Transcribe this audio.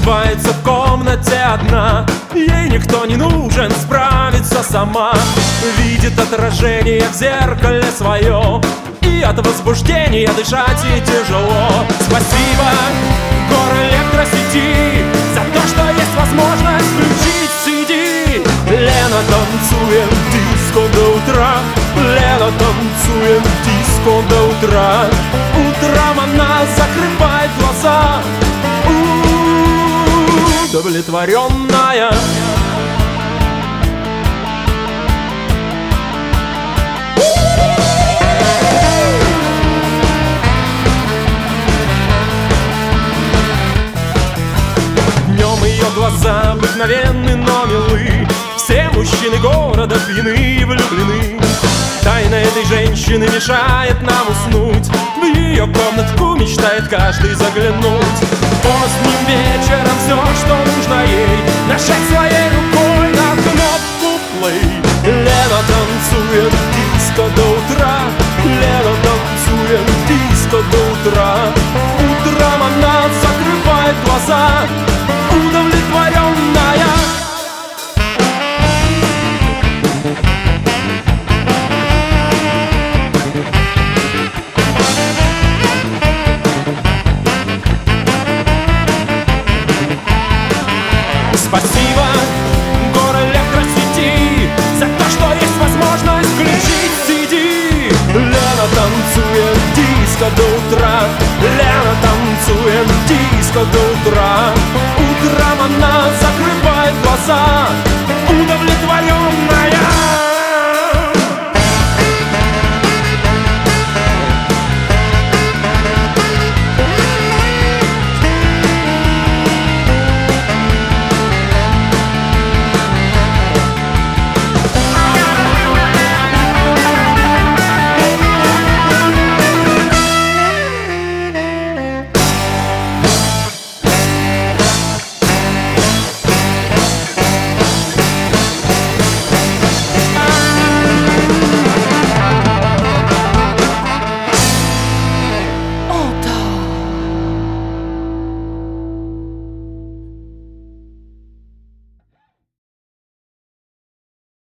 Просыпается в комнате одна, ей никто не нужен, справится сама. Видит отражение в зеркале свое, и от возбуждения дышать ей тяжело. Спасибо горэлектросети за то, что есть возможность включить CD. Лена танцует диско до утра, Лена танцует диско до утра. Утром она закрывает глаза, удовлетворенная. Днем ее глаза обыкновенны, но милы. Все мужчины города пьяны и влюблены. Тайна этой женщины мешает нам уснуть. В ее комнатку мечтает каждый заглянуть. Поздним вечером все, что нужно ей, нажать своей рукой на кнопку play. Лена танцует диско до утра, Лена танцует диско до утра. Утром она закрывает глаза, удовлетворенная. Спасибо горэлектросети за то, что есть возможность включить CD. Лена танцует диско до утра, Лена танцует диско до утра. Утром она закрывает глаза,